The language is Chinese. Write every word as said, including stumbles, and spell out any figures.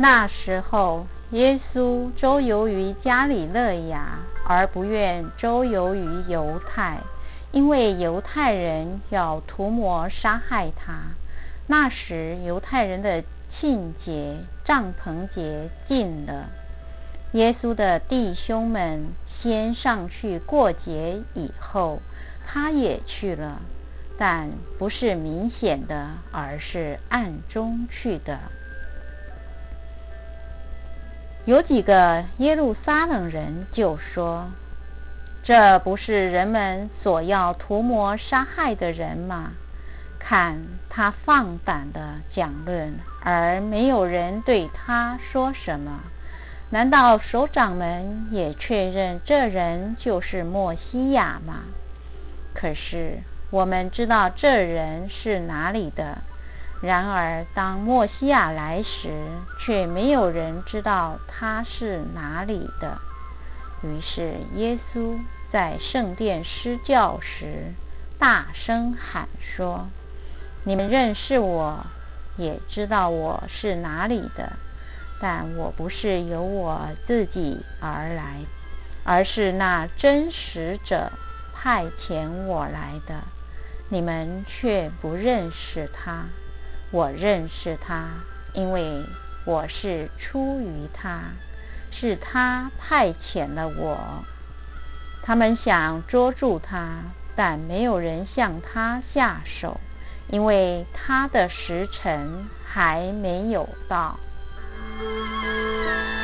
那时候，耶稣周游于加里肋亚，而不愿周游于犹太，因为犹太人要图谋杀害他。那时，犹太人的庆节帐篷节近了。耶稣的弟兄们先上去过节，以后他也去了，但不是明显的，而是暗中去的。有几个耶路撒冷人就说：这不是人们所要图谋杀害的人吗？看他放胆的讲论，而没有人对他说什么。难道首长们也确认这人就是默西亚吗？可是我们知道这人是哪里的。然而当默西亚来时，却没有人知道他是哪里的。于是耶稣在圣殿施教时，大声喊说：你们认识我，也知道我是哪里的，但我不是由我自己而来，而是那真实者派遣我来的。你们却不认识他。我认识他，因为我是出于他，是他派遣了我。他们想捉住他，但没有人向他下手，因为他的时辰还没有到。